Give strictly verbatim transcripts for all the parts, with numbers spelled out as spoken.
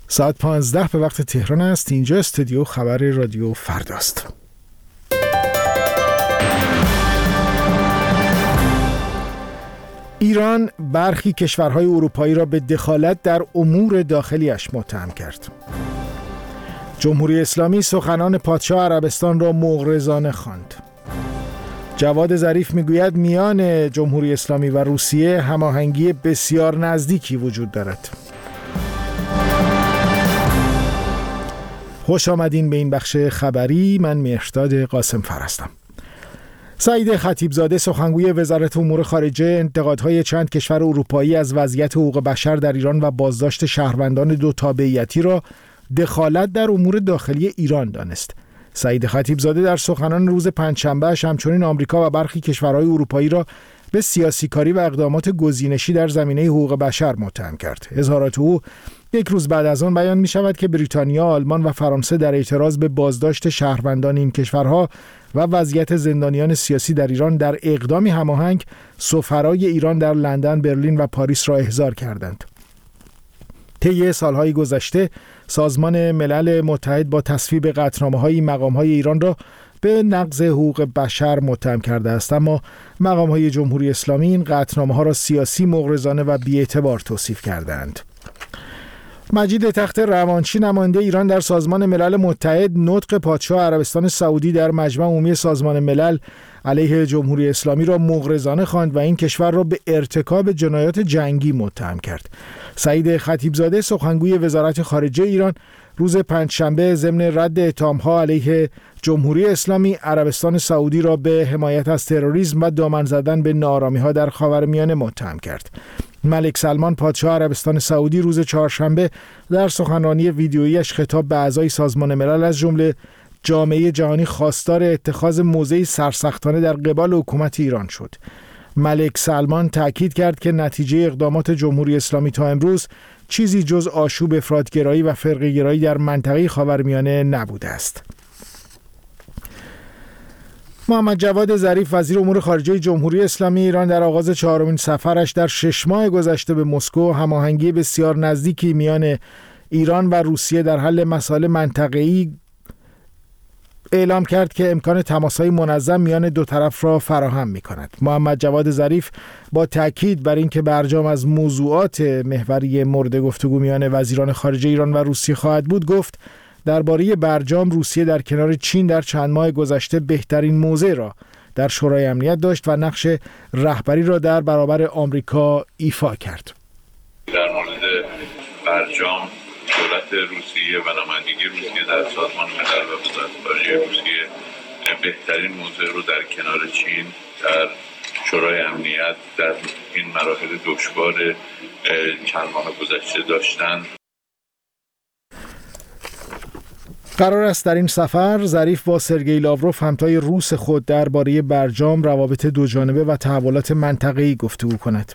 ساعت پانزده به وقت تهران است. اینجا استودیو خبر رادیو فرداست. ایران برخی کشورهای اروپایی را به دخالت در امور داخلیش متهم کرد. جمهوری اسلامی سخنان پادشاه عربستان را مغرضانه خواند. جواد ظریف میگوید میان جمهوری اسلامی و روسیه هماهنگی بسیار نزدیکی وجود دارد. خوش آمدین به این بخش خبری. من مهرداد قاسم فر هستم. سعید خطیبزاده سخنگوی وزارت امور خارجه انتقادهای چند کشور اروپایی از وضعیت حقوق بشر در ایران و بازداشت شهروندان دو تابعیتی را دخالت در امور داخلی ایران دانست. سعید خطیبزاده در سخنان روز پنجشنبه همچنین آمریکا و برخی کشورهای اروپایی را به سیاسی کاری و اقدامات گزینشی در زمینه حقوق بشر متهم کرد. اظهارات او یک روز بعد از آن بیان می شود که بریتانیا، آلمان و فرانسه در اعتراض به بازداشت شهروندان این کشورها و وضعیت زندانیان سیاسی در ایران در اقدامی هماهنگ سفرای ایران در لندن، برلین و پاریس را احضار کردند. طی سالهای گذشته سازمان ملل متحد با تصویب قطعنامه‌های مقام‌های ایران را به نقض حقوق بشر متهم کرده است، اما مقام‌های جمهوری اسلامی این قطعنامه‌ها را سیاسی، مغرضانه و بی‌اعتبار توصیف کردند. مجید تخت روانچی نماینده ایران در سازمان ملل متحد نطق پادشاه عربستان سعودی در مجمع عمومی سازمان ملل علیه جمهوری اسلامی را مغرضانه خواند و این کشور را به ارتکاب جنایات جنگی متهم کرد. سعید خطیبزاده سخنگوی وزارت خارجه ایران روز پنجشنبه ضمن رد اتهام‌ها علیه جمهوری اسلامی عربستان سعودی را به حمایت از تروریسم و دامن زدن به ناآرامی‌ها در خاورمیانه متهم کرد. ملک سلمان پادشاه عربستان سعودی روز چهارشنبه در سخنرانی ویدیویی‌اش خطاب به اعضای سازمان ملل از جمله جامعه جهانی خواستار اتخاذ موضعی سرسختانه در قبال حکومت ایران شد. ملک سلمان تاکید کرد که نتیجه اقدامات جمهوری اسلامی تا امروز چیزی جز آشوب افراط‌گرایی و فرقه‌گرایی در منطقه خاورمیانه نبوده است. محمد جواد ظریف وزیر امور خارجه جمهوری اسلامی ایران در آغاز چهارمین سفرش در شش ماه گذشته به مسکو هماهنگی بسیار نزدیکی میان ایران و روسیه در حل مسائل منطقه‌ای اعلام کرد که امکان تماس‌های منظم میان دو طرف را فراهم می‌کند. محمد جواد ظریف با تاکید بر اینکه برجام از موضوعات محوری مورد گفتگو میان وزیران خارجه ایران و روسیه خواهد بود گفت درباره برجام روسیه در کنار چین در چند ماه گذشته بهترین موضع را در شورای امنیت داشت و نقش رهبری را در برابر آمریکا ایفا کرد. در مورد برجام دولت روسیه و نمایندگی روسیه در سازمان ملل و وزارت خارجه روسیه بهترین موضع رو در کنار چین در شورای امنیت در این مراحل دشوار چند ماه گذشته داشتند. قرار است در این سفر ظریف با سرگئی لاوروف همتای روس خود درباره برجام، روابط دوجانبه و تحولات منطقه‌ای گفتگو کند.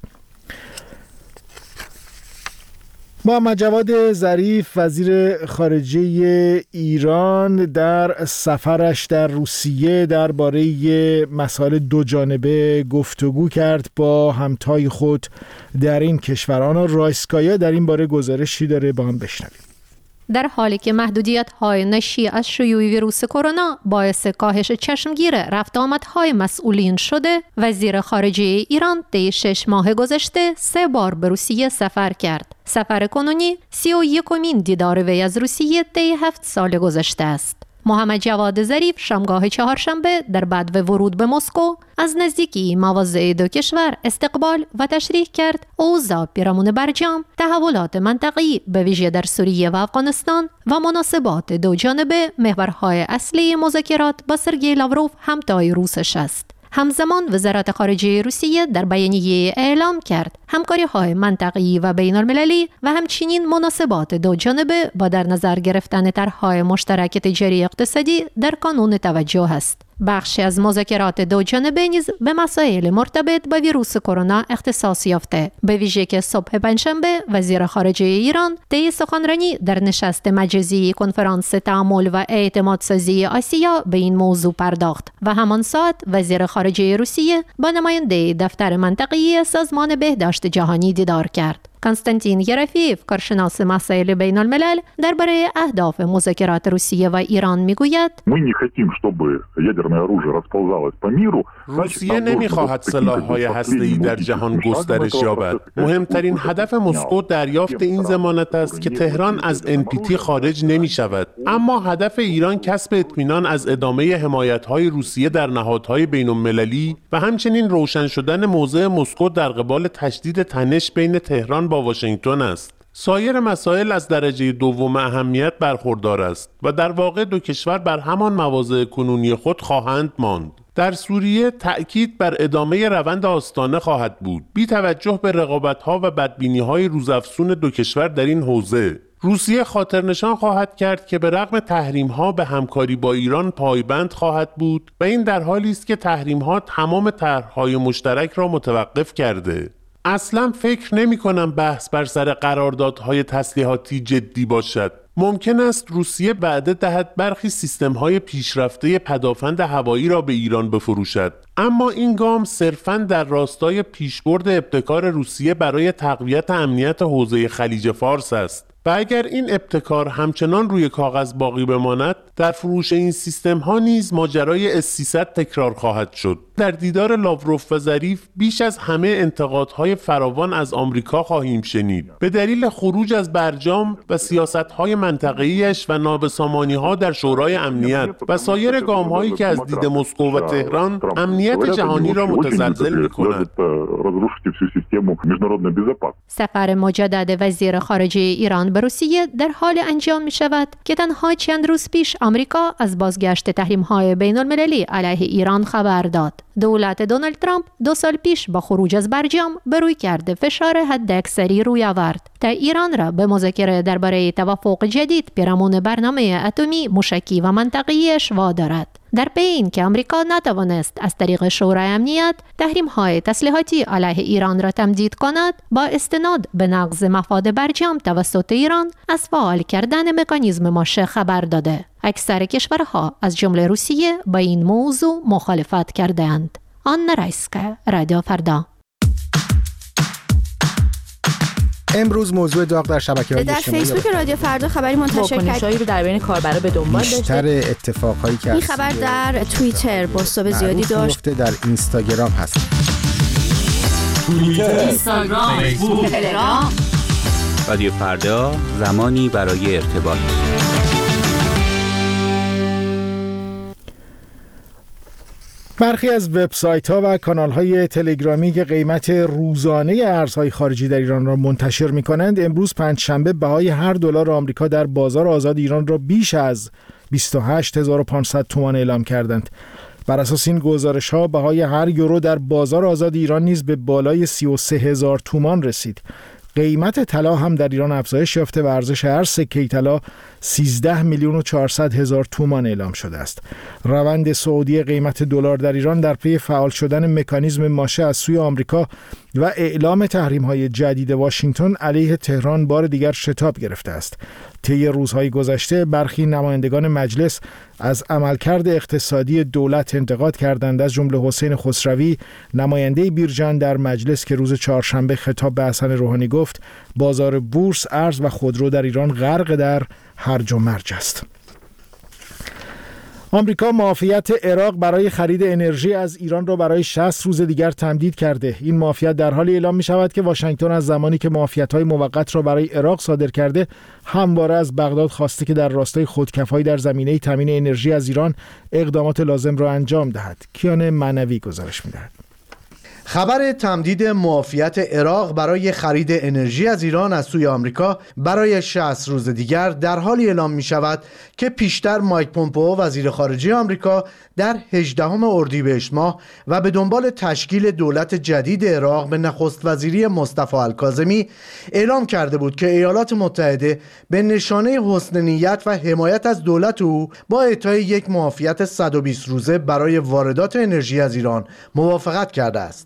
محمد جواد ظریف وزیر خارجه ایران در سفرش در روسیه درباره مسائل دوجانبه گفتگو کرد با همتای خود در این کشوران. رایسکایا در این باره گزارشی داره، با هم بشنویم. در حالی که محدودیت‌های ناشی از شیوع ویروس کرونا باعث کاهش چشمگیر رفت آمدهای مسئولین شده، وزیر خارجه ایران طی شش ماه گذشته سه بار به روسیه سفر کرد. سفر کنونی سی و یکمین دیدار وی از روسیه طی هفت سال گذشته است. محمد جواد ظریف شامگاه چهارشنبه در بعد ورود به مسکو از نزدیکی مواضع دو کشور استقبال و تشریح کرد. اوضاع پیرامون برجام، تحولات منطقه‌ای به ویژه در سوریه و افغانستان و مناسبات دو جانبه محورهای اصلی مذاکرات با سرگئی لاوروف همتای روسش است. همزمان وزارت خارجه روسیه در بیانیه اعلام کرد همکاری‌های منطقه‌ای و بین‌المللی و همچنین مناسبات دو جانبه با در نظر گرفتن طرح‌های مشترک تجاری اقتصادی در کانون توجه است. بخشی از مذاکرات دو جانبه نیز به مسائل مرتبط با ویروس کرونا اختصاص یافته. به ویژه که صبح پنجشنبه وزیر خارجه ایران طی سخنرانی در نشست مجازی کنفرانس تعامل و اعتمادسازی آسیا به این موضوع پرداخت و همان ساعت وزیر خارجه روسیه با نماینده دفتر منطقه‌ای سازمان بهداشت جهانی دیدار کرد. کنستانتین یرفیف، کارشناس مسائل بین الملل، درباره اهداف مذاکرات روسیه و ایران میگوید: روسیه نمیخواهد سلاح‌های هسته‌ای در جهان گسترش یابد. مهمترین هدف مسکو دریافت این ضمانت است که تهران از ان پی تی خارج نمی‌شود. اما هدف ایران کسب اطمینان از ادامه حمایت‌های روسیه در نهادهای بین‌المللی و همچنین روشن شدن موضع مسکو در قبال تشدید تنش بین تهران با واشنگتن است. سایر مسائل از درجه دوم اهمیت برخوردار است و در واقع دو کشور بر همان مواضع کنونی خود خواهند ماند. در سوریه تأکید بر ادامه روند آستانه خواهد بود، بی توجه به رقابت‌ها و بدبینی‌های روزافزون دو کشور در این حوزه. روسیه خاطرنشان خواهد کرد که به رغم تحریم‌ها به همکاری با ایران پایبند خواهد بود و این در حالی است که تحریم‌ها تمام طرح‌های مشترک را متوقف کرده. اصلا فکر نمی کنم بحث بر سر قراردادهای تسلیحاتی جدی باشد. ممکن است روسیه وعده دهد برخی سیستم‌های پیشرفته پدافند هوایی را به ایران بفروشد، اما این گام صرفاً در راستای پیشبرد ابتکار روسیه برای تقویت امنیت حوزه خلیج فارس است. و اگر این ابتکار همچنان روی کاغذ باقی بماند، در فروش این سیستم ها نیز ماجرای اس سیصد تکرار خواهد شد. در دیدار لاوروف و ظریف بیش از همه انتقادهای فراوان از آمریکا خواهیم شنید به دلیل خروج از برجام و سیاست‌های منطقه‌ایش و نابسامانی‌ها در شورای امنیت و سایر گام‌هایی که از دید مسکو و تهران امنیت جهانی را متزلزل می‌کند. سفر مجدد وزیر خارجه ایران به روسیه در حال انجام می‌شود که تنها چند روز پیش آمریکا از بازگشت تحریم‌های بین‌المللی علیه ایران خبر داد. دولت دونالد ترامپ دو سال پیش با خروج از برجام به روی کرده فشار حداکثری روی آورد تا ایران را به مذاکره درباره توافق جدید پیرامون برنامه اتمی موشکی و منطقه‌ایش وادارد. در پی این که آمریکا نتوانست از طریق شورای امنیت تحریم‌های تسلیحاتی علیه ایران را تمدید کند، با استناد به نقض مفاد برجام توسط ایران از فعال کردن مکانیزم ماشه خبر داده. اکثر کشورها از جمله روسیه با این موضوع مخالفت کردند. آنا رایسکا، رادیو فردا. امروز موضوع داغ در شبکه‌های اجتماعی در فیسبوک رادیو فردا خبری منتشر کرد رو در بین کاربرا به دنبال داشته. بیشتر اتفاقایی که این خبر در توییتر بازتاب زیادی داشت. در اینستاگرام هست. توییتر، اینستاگرام، فیسبوک، تلگرام. رادیو فردا، زمانی برای ارتباط. برخی از وبسایت‌ها و کانال‌های تلگرامی که قیمت روزانه ارزهای خارجی در ایران را منتشر می‌کنند، امروز پنجشنبه بهای هر دلار آمریکا در بازار آزاد ایران را بیش از بیست و هشت هزار و پانصد تومان اعلام کردند. بر اساس این گزارش‌ها بهای هر یورو در بازار آزاد ایران نیز به بالای سی و سه هزار تومان رسید. قیمت طلا هم در ایران افزایش یافته و ارزش هر سکه طلا سیزده میلیون و چهارصد هزار تومان اعلام شده است. روند صعودی قیمت دلار در ایران در پی فعال شدن مکانیزم ماشه از سوی آمریکا و اعلام تحریم‌های جدید واشنگتن علیه تهران بار دیگر شتاب گرفته است. طی روزهای گذشته برخی نمایندگان مجلس از عملکرد اقتصادی دولت انتقاد کردند، از جمله حسین خسروی، نماینده بیرجان در مجلس، که روز چهارشنبه خطاب به حسن روحانی گفت بازار بورس، ارز و خودرو در ایران غرق در هرج و مرج است. آمریکا معافیت عراق برای خرید انرژی از ایران را برای شصت روز دیگر تمدید کرده. این معافیت در حالی اعلام می شود که واشنگتن از زمانی که معافیت‌های موقت را برای عراق صادر کرده، همواره از بغداد خواسته که در راستای خودکفایی در زمینه تامین انرژی از ایران اقدامات لازم را انجام دهد. کیان معنوی گزارش می‌دهد. خبر تمدید معافیت عراق برای خرید انرژی از ایران از سوی آمریکا برای شصت روز دیگر در حالی اعلام می شود که پیشتر مایک پومپئو وزیر خارجه آمریکا در هجدهم اردیبهشت ماه و به دنبال تشکیل دولت جدید عراق به نخست وزیری مصطفی الکاظمی اعلام کرده بود که ایالات متحده به نشانه حسن نیت و حمایت از دولت او با اعطای یک معافیت صد و بیست روزه برای واردات انرژی از ایران موافقت کرده است.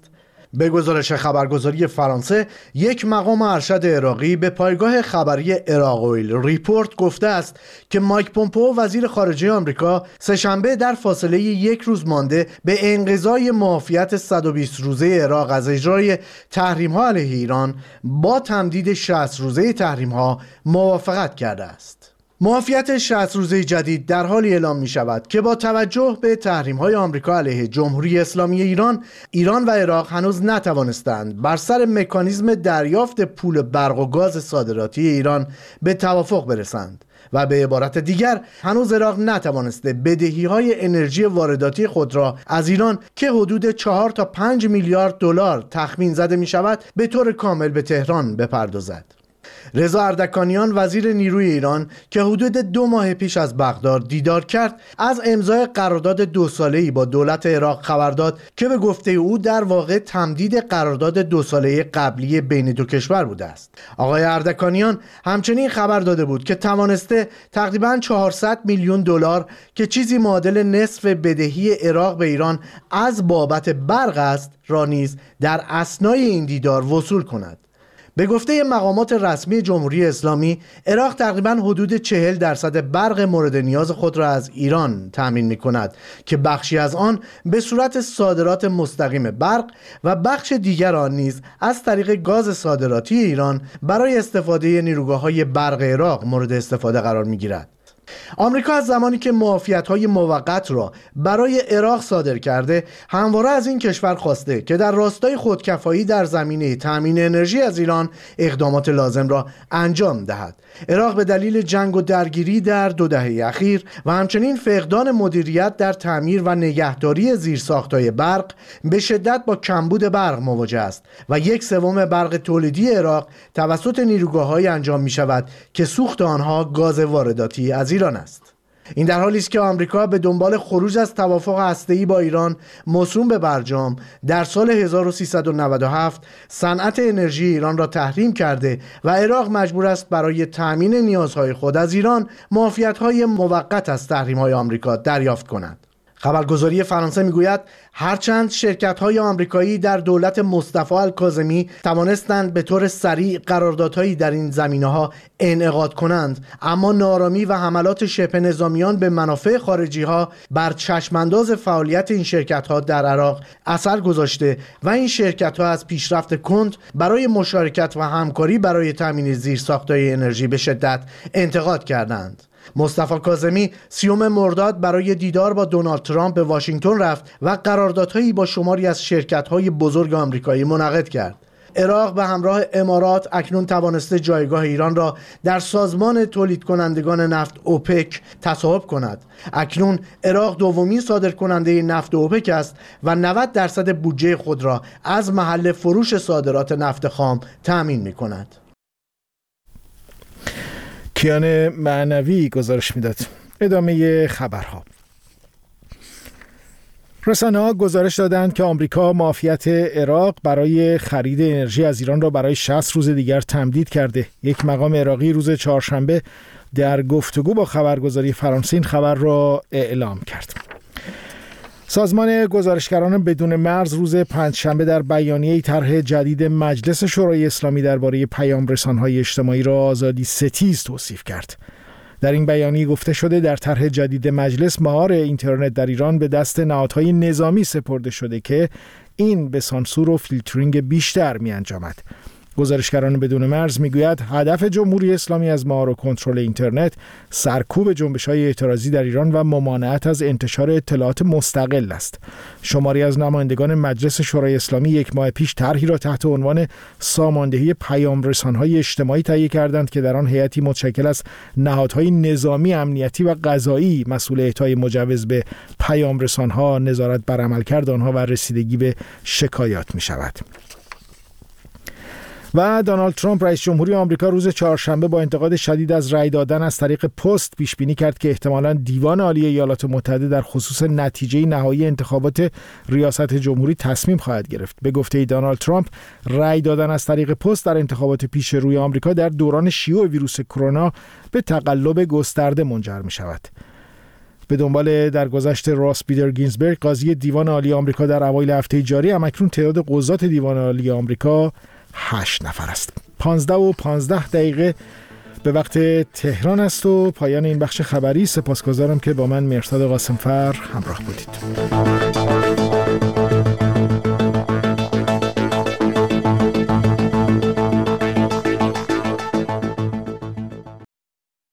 به گزارش خبرگزاری فرانسه، یک مقام ارشد عراقی به پایگاه خبری عراق اویل ریپورت گفته است که مایک پومپئو وزیر خارجه آمریکا سه‌شنبه در فاصله یک روز مانده به انقضای معافیت صد و بیست روزه عراق از اجرای تحریم‌ها علیه ایران با تمدید شصت روزه تحریم‌ها موافقت کرده است. معافیت شصت روزه جدید در حالی اعلام می شود که با توجه به تحریم‌های آمریکا علیه جمهوری اسلامی ایران، ایران و عراق هنوز نتوانستند بر سر مکانیزم دریافت پول برق و گاز صادراتی ایران به توافق برسند و به عبارت دیگر هنوز عراق نتوانسته بدهی‌های انرژی وارداتی خود را از ایران که حدود چهار تا پنج میلیارد دلار تخمین زده می شود به طور کامل به تهران بپردازد. رضا اردکانیان وزیر نیروی ایران که حدود دو ماه پیش از بغداد دیدار کرد، از امضای قرارداد دو ساله‌ای با دولت عراق خبر داد که به گفته او در واقع تمدید قرارداد دو ساله‌ای قبلی بین دو کشور بوده است. آقای اردکانیان همچنین خبر داده بود که توانسته تقریباً چهارصد میلیون دلار که چیزی معادل نصف بدهی عراق به ایران از بابت برق است را نیز در اثنای این دیدار وصول کند. به گفته مقامات رسمی جمهوری اسلامی، عراق تقریباً حدود چهل درصد برق مورد نیاز خود را از ایران تامین می کند که بخشی از آن به صورت صادرات مستقیم برق و بخش دیگر آن نیز از طریق گاز صادراتی ایران برای استفاده نیروگاه‌های برق عراق مورد استفاده قرار می گیرد. آمریکا از زمانی که معافیت‌های موقت را برای عراق صادر کرده، همواره از این کشور خواسته که در راستای خودکفایی در زمینه تامین انرژی از ایران اقدامات لازم را انجام دهد. عراق به دلیل جنگ و درگیری در دو دهه اخیر و همچنین فقدان مدیریت در تعمیر و نگهداری زیرساخت‌های برق به شدت با کمبود برق مواجه است و یک سوم برق تولیدی عراق توسط نیروگاه‌های انجام می‌شود که سوخت آنها گاز وارداتی از ایران است. این در حالی است که آمریکا به دنبال خروج از توافق هسته‌ای با ایران موسوم به برجام در سال هزار و سیصد و نود و هفت صنعت انرژی ایران را تحریم کرده و عراق مجبور است برای تأمین نیازهای خود از ایران معافیت‌های موقت از تحریم‌های آمریکا دریافت کند. خبرگزاری فرانسه میگوید هرچند شرکت‌های آمریکایی در دولت مصطفی الکاظمی توانستند به طور سریع قراردادهایی در این زمینه‌ها انعقاد کنند، اما نارامی و حملات شبه نظامیان به منافع خارجی‌ها بر چشمانداز فعالیت این شرکت‌ها در عراق اثر گذاشته و این شرکت‌ها از پیشرفت کند برای مشارکت و همکاری برای تامین زیرساخت‌های انرژی به شدت انتقاد کردند. مصطفی کاظمی سیوم مرداد برای دیدار با دونالد ترامپ به واشنگتن رفت و قراردادهایی با شماری از شرکت‌های بزرگ آمریکایی منعقد کرد. عراق به همراه امارات اکنون توانسته جایگاه ایران را در سازمان تولید کنندگان نفت اوپک تصاحب کند. اکنون عراق دومین صادرکننده نفت اوپک است و نود درصد بودجه خود را از محل فروش صادرات نفت خام تأمین می‌کند. کیان معنوی گزارش میداد. ادامه خبرها. رسانه‌ها گزارش دادند که آمریکا معافیت عراق برای خرید انرژی از ایران را برای شصت روز دیگر تمدید کرده. یک مقام عراقی روز چهارشنبه در گفتگو با خبرگزاری فرانسه این خبر را اعلام کرد. سازمان گزارشگران بدون مرز روز پنجشنبه در بیانیه‌ای طرح جدید مجلس شورای اسلامی درباره پیام رسان‌های اجتماعی را آزادی ستیز توصیف کرد. در این بیانیه گفته شده در طرح جدید مجلس مهار اینترنت در ایران به دست نهادهای نظامی سپرده شده که این به سانسور و فیلترینگ بیشتر می‌انجامد. گزارشگران بدون مرز میگوید هدف جمهوری اسلامی از مهار و کنترل اینترنت سرکوب جنبش‌های اعتراضی در ایران و ممانعت از انتشار اطلاعات مستقل است. شماری از نمایندگان مجلس شورای اسلامی یک ماه پیش طرحی را تحت عنوان ساماندهی پیام رسان‌های اجتماعی تهیه کردند که در آن هیئتی متشکل از نهادهای نظامی، امنیتی و قضایی مسئول اعطای مجوز به پیام رسان‌ها، نظارت بر عملکرد آنها و رسیدگی به شکایات می‌شود. و دونالد ترامپ رئیس جمهوری آمریکا روز چهارشنبه با انتقاد شدید از رأی دادن از طریق پست پیش بینی کرد که احتمالاً دیوان عالی ایالات متحده در خصوص نتیجه نهایی انتخابات ریاست جمهوری تصمیم خواهد گرفت. به گفته دونالد ترامپ رأی دادن از طریق پست در انتخابات پیش روی آمریکا در دوران شیوع ویروس کرونا به تقلب گسترده منجر می شود. به دنبال درگذشت راس بیدر گینزبرگ قاضی دیوان عالی آمریکا در اوایل هفته جاری، همکنون تعداد قضات دیوان عالی آمریکا هشت نفر است. پانزده و پانزده دقیقه به وقت تهران است و پایان این بخش خبری. سپاسگزارم که با من مرتضی قاسمفر همراه بودید.